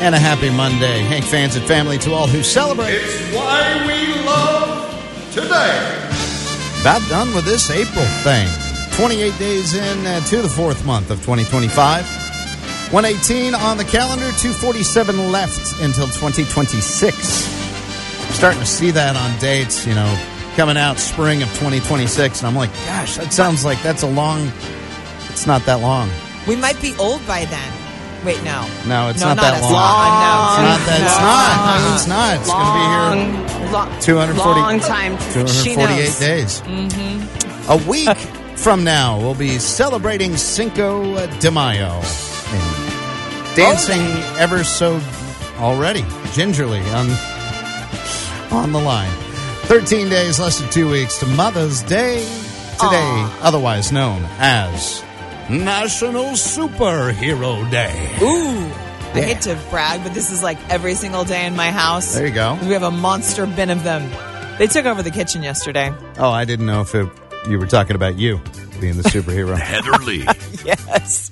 And a happy Monday. Hank fans and family to all who celebrate. It's why we love today. About done with this April thing. 28 days in to the fourth month of 2025. 118 on the calendar, 247 left until 2026. I'm starting to see that on dates, coming out spring of 2026. And I'm like, gosh, that sounds like that's a long, it's not that long. We might be old by then. Wait, no. No, it's not that long. It's not. It's going to be here 240, long time. 248 days. Mm-hmm. A week from now, we'll be celebrating Cinco de Mayo. And dancing ever so already, gingerly on the line. 13 days, less than 2 weeks to Mother's Day today, otherwise known as National Superhero Day. Ooh. I hate to brag, but this is like every single day in my house. There you go. We have a monster bin of them. They took over the kitchen yesterday. Oh, I didn't know if you were talking about you being the superhero. Heather Lee. Yes.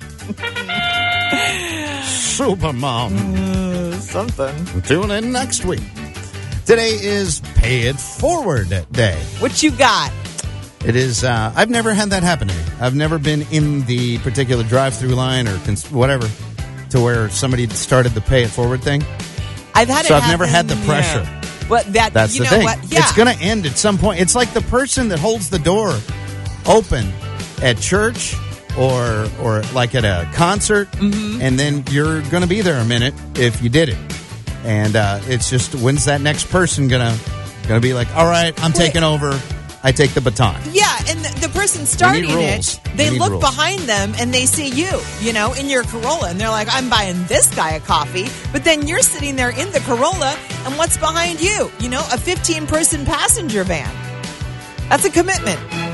Supermom. Something. Tune in next week. Today is Pay It Forward Day. What you got? It is, I've never had that happen to me. I've never been in the particular drive-through line or whatever to where somebody started the Pay It Forward thing. I've had So it I've never had the pressure. Yeah. Well, that's you the know thing. what? Yeah. It's going to end at some point. It's like the person that holds the door open at church or like at a concert, and then you're going to be there a minute if you did it. And it's just, when's that next person going to be like, all right, I'm taking over. I take the baton. Yeah, and the person starting it, they look rules. behind them and they see you, in your Corolla. And they're like, I'm buying this guy a coffee. But then you're sitting there in the Corolla, and what's behind you? A 15-person passenger van. That's a commitment.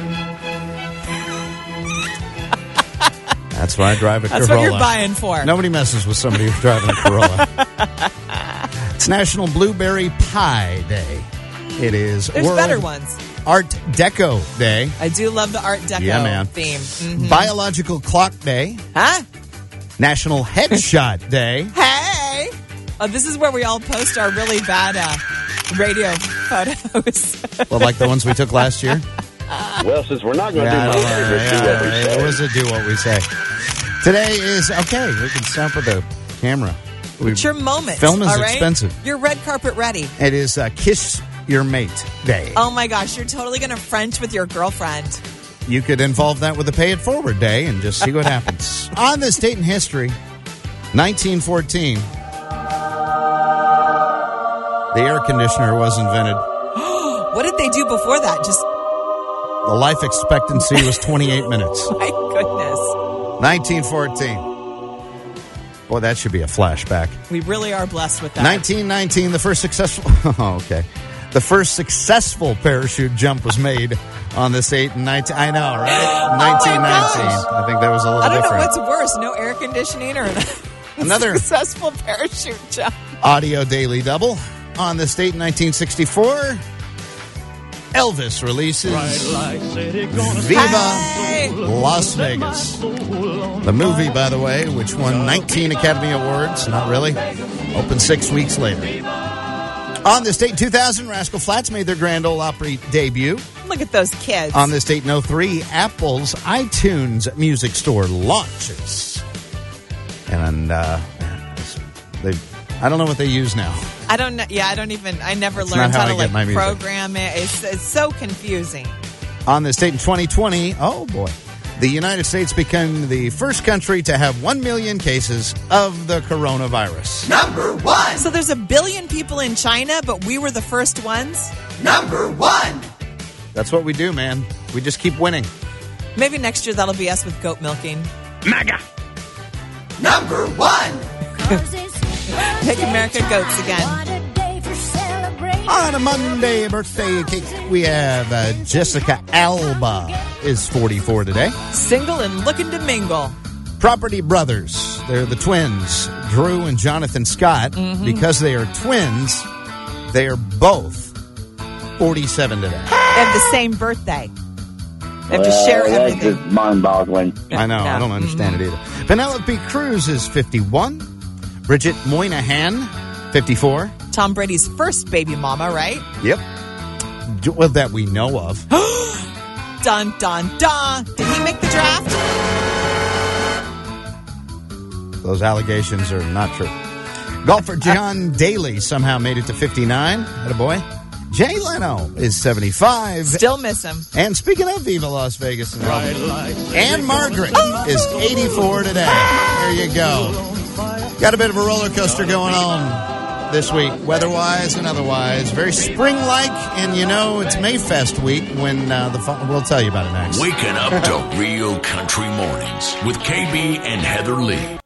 That's why I drive a Corolla. That's what you're buying for. Nobody messes with somebody who's driving a Corolla. It's National Blueberry Pie Day. It is There's World better ones. Art Deco Day. I do love the Art Deco theme. Mm-hmm. Biological Clock Day. Huh? National Headshot Day. Hey! Oh, this is where we all post our really bad radio photos. Well, like the ones we took last year. Well, since we're not going to do my favorite, do what we say. It was a do what we say. Today is, okay, we can stop with the camera. It's your moment. Film is all right? expensive. You're red carpet ready. It is Kiss Your Mate Day. Oh my gosh, you're totally going to French with your girlfriend. You could involve that with the Pay It Forward Day and just see what happens. On this date in history, 1914, the air conditioner was invented. What did they do before that? Just the life expectancy was 28 minutes. My goodness. 1914. Boy, that should be a flashback. We really are blessed with that. 1919, the first successful... Oh, okay. The first successful parachute jump was made on this date in 19... I know, right? 1919. I think that was a little different. I don't know what's worse, no air conditioning or another successful parachute jump. Audio daily double. On this date in 1964, Elvis releases Viva Las Vegas. The movie, by the way, which won 19 Academy Awards. Not really. Opened 6 weeks later. On this date in 2000, Rascal Flatts made their Grand Ole Opry debut. Look at those kids. On this date in 2003, Apple's iTunes music store launches. And I don't know what they use now. I don't know. Yeah, I never learned how to program it. It's so confusing. On this date in 2020, oh boy, the United States became the first country to have 1 million cases of the coronavirus. Number 1. So there's 1 billion people in China, but we were the first ones? Number 1. That's what we do, man. We just keep winning. Maybe next year that'll be us with goat milking. MAGA. Number 1. Make America goats again. On a Monday birthday cake, we have Jessica Alba is 44 today. Single and looking to mingle. Property Brothers. They're the twins, Drew and Jonathan Scott. Mm-hmm. Because they are twins, they are both 47 today. They have the same birthday. They have to share everything. That's just mind-boggling. I know. I don't understand it either. Penelope Cruz is 51. Bridget Moynihan, 54. Tom Brady's first baby mama, right? Yep. Well, that we know of. Dun, dun, dun. Did he make the draft? Those allegations are not true. Golfer John Daly somehow made it to 59. Attaboy. Jay Leno is 75. Still miss him. And speaking of Viva Las Vegas and Anne Margaret is 84 today. There you go. Got a bit of a roller coaster going on this week, weather-wise and otherwise. Very spring-like, and it's Mayfest week when we'll tell you about it next. Waking up to Real Country Mornings with KB and Heather Lee.